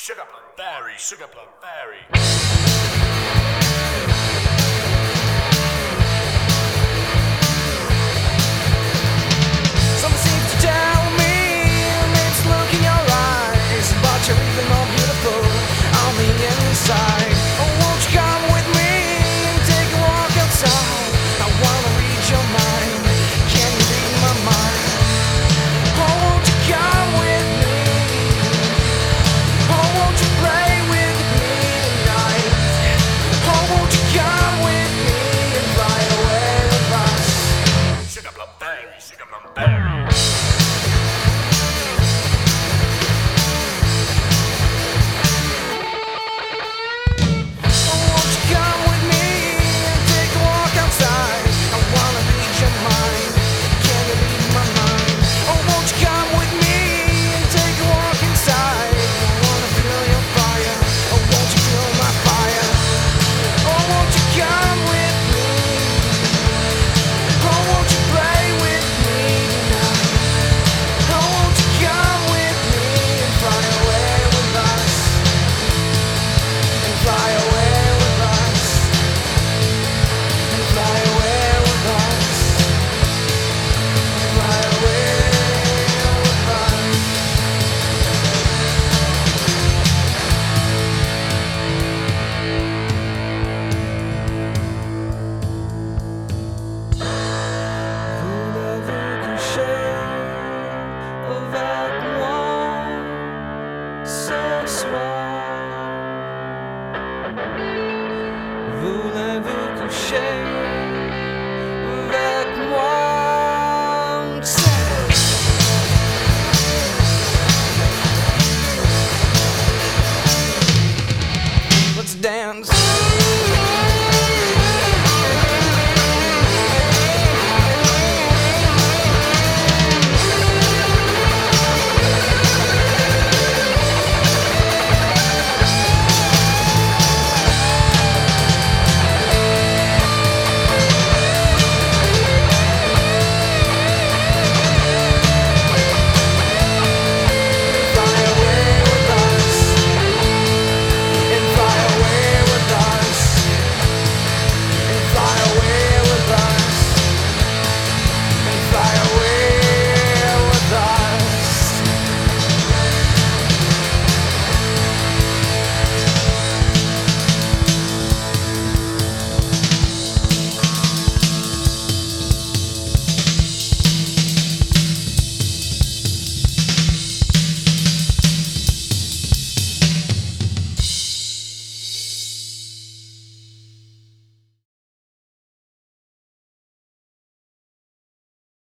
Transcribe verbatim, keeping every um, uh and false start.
Sugar plum berry, sugar plum berry. Someone seems to tell me it's look in your eyes, but you're even more beautiful on the inside. Oh, won't you come with me and take a walk outside? I wanna read your mind. Can you read my mind? Oh, won't you come with me? Oh, won't you play with me tonight? Oh, won't you come with me and fly away with us? Sugar plum berry, sugar plum berry. Voulez-vous coucher